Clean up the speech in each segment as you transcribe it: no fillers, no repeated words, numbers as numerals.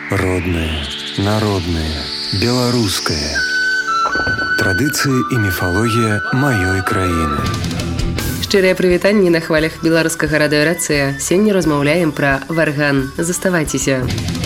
Родное, народное, беларускае. Традыцыі і міфалогія маёй краіны. Шчырыя прывітанні на хвалях беларускага радыёрацыя. Сёння размаўляем пра варган. Заставайцеся.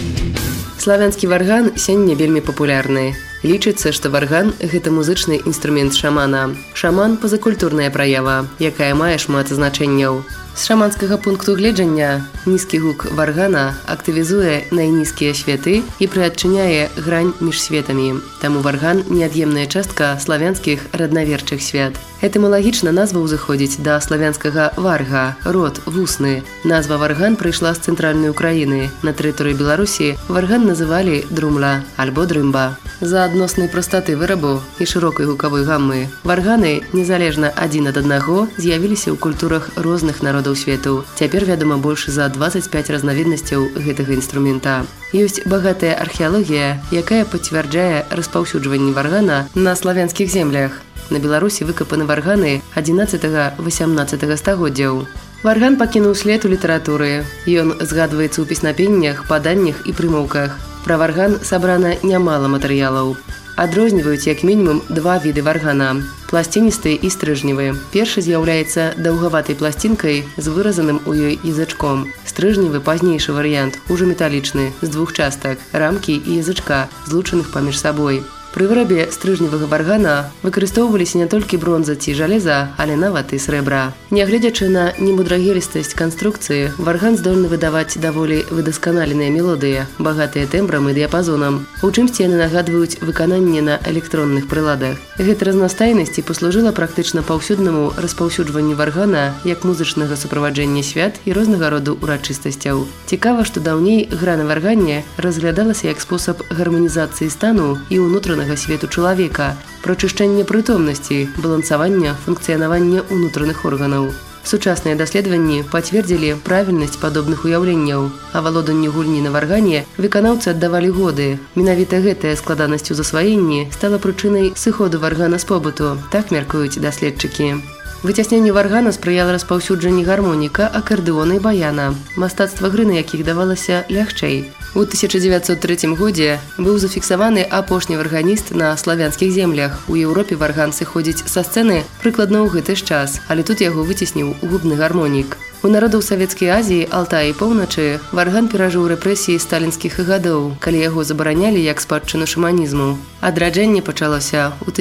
Славянскі варган сёння вельмі папулярны. Лічыцца, што варган – гэта музычны інструмент шамана. Шаман – пазакультурная праява, якая мае шмат значэнняў. З шаманскага пункту гледжання нізкі гук варгана актывізуе найнізкія святы і прыадчыняе грань між светамі. Таму варган – неад'емная частка славянскіх раднаверчых свят. Этымалагічна назва ўзыходзіць да славянскага варга – род, вусны. Назва варган прыйшла з цэнтральнай Украіны. На тэрыторыі Беларусі варган называлі друмла альбо дрымба. З-за адноснай прастаты вырабу і шырокай гукавой гаммы варганы, незалежна адзін ад аднаго, з'явіліся ў культурах розных народаў свету. Цяпер вядома больш за 25 разнавіднасцяў гэтага інструмента. Ёсць багатая археалогія, якая пацвярджае распаўсюджванне варгана на славянскіх землях. На Беларусі выкапаны варганы 11-18 стагоддзяў. Варган пакінуў след у літаратуры. Ён згадваецца ў песнапеннях, паданнях і прымаўках. Пра варган сабрана нямала матэрыялаў. Адрозніваюць як мінімум два віды варгана – пласціністы і стрыжневы. Першы з'яўляецца даўгаватай пласцінкай з выразаным у ёй язычком. Стрыжневы – пазнейшы варыянт, ужо металічны, з двух частак – рамкі і язычка, злучаных паміж сабой. Пры вырабе стрыжневага варгана выкарыстоўваліся не толькі бронза ці жалеза, але нават і срэбра. Нягледзячы на немудрагелістасць канструкцыі, варган здольны выдаваць даволі выдасканаленыя мелодыі, багатыя тэмбрам і дыяпазонам. У чымсьці яны нагадваюць выкананне на электронных прыладах. Гэта разнастайнасць і паслужыла практычна паўсюднаму распаўсюджванню варгана як музычнага суправаджэння свят і рознага роду урачыстасцяў. Цікава, што даўней гра на варгане разглядалася як спосаб гарманізацыі стану і ўнутранага свету чалавека, прачышчэння прытомнасці, балансавання, функцыянавання ўнутраных органаў. Сучасныя даследаванні пацвердзілі правільнасць падобных уяўленняў, а валоданню гульні на варгане выканаўцы аддавалі годы. Менавіта гэтая складанасць у засваенні стала прычынай сыходу варгана з побыту, так мяркуюць даследчыкі. Выцясненню варгана спрыяла распаўсюджанне гармоніка, акардэона і баяна, мастацтва гры на якіх давалася лягчэй. У 1903 годзе быў зафіксаваны апошні варганіст на славянскіх землях. У Еўропе варган сыходзіць са сцэны прыкладна ў гэты ж час, але тут яго выцесніў губны гармонік. У народаў Савецкай Азіі, Алтаі і Поўначы варган перажыў рэпрэсіі сталінскіх гадоў, калі яго забаранялі як спадчыну шаманізму. Адраджэнне пачалося ў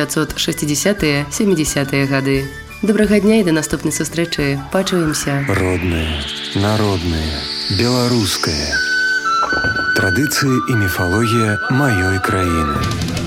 1960-70-е гады. Добрага дня і да наступнай сустрэчы. Пачуемся. Роднае, народнае, беларускае. Традыцыі і міфалогія маёй краіны.